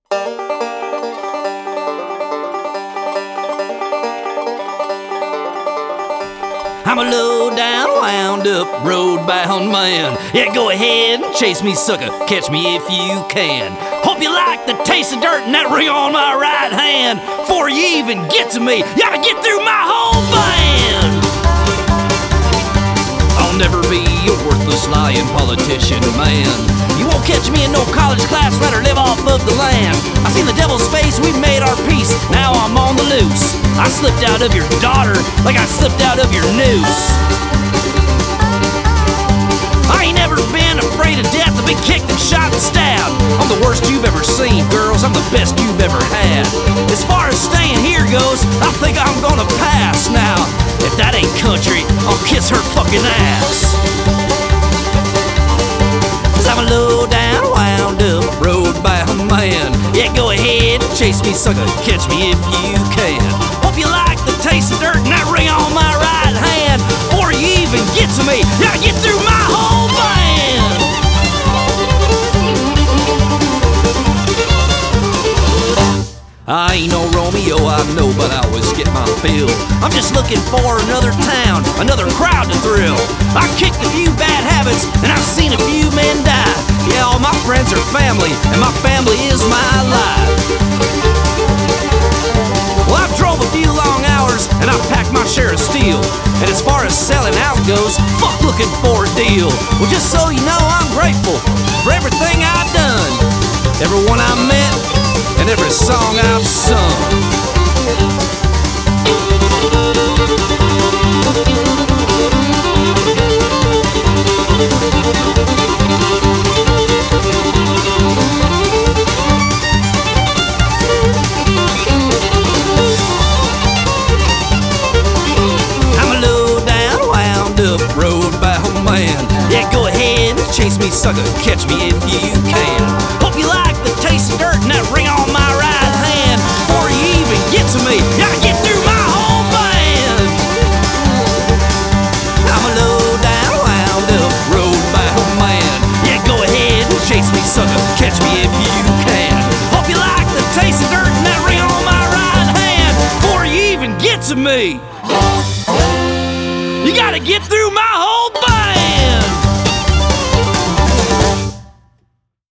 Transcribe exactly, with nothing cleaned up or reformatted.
I'm a low-down, wound-up, road-bound man. Yeah, go ahead and chase me, sucker, catch me if you can. Hope you like the taste of dirt and that ring on my right hand. Before you even get to me, you gotta get through my whole band. I'll never be a worthless, lying politician, man. You won't catch me in no college class, rather live off of the land. I seen the devil's face, we made our peace, now I'm on the loose. I slipped out of your daughter like I slipped out of your noose. I ain't never been afraid of death, I've been kicked and shot and stabbed. I'm the worst you've ever seen, girls, I'm the best you've ever had. As far as staying here goes, I think I'm gonna pass now. If that ain't country, I'll kiss her fucking ass. Cause I'm a low-down, wound-up, road-bound man. Yeah, go ahead, chase me, sucker, catch me if you can. Hope you like the taste of dirt and that ring on my right hand. Before you even get to me, you gotta get through my whole band. I ain't no Romeo, I know, but I always get my fill. I'm just looking for another town, another crowd to thrill. I kicked a few bad habits, and I've seen a few men die. Yeah, all my friends are family, and my family is my life. Well, I've drove a few long hours, and I've packed my share of steel. And as far as selling out goes, fuck looking for a deal. Well, just so you know, I'm grateful for everything I've done, everyone I met, and every song I've sung. I'm a low-down, wound-up, road-bound man. Yeah, go ahead, chase me, sucker, catch me if you can. Hope you like the taste of dirt and that ring on my right hand. Before you even get to me, you gotta get through my whole band. I'm a low-down, wound-up, road-bound man. Yeah, go ahead and chase me, sucker, catch me if you can. Hope you like the taste of dirt and that ring on my right hand. Before you even get to me, you gotta get through my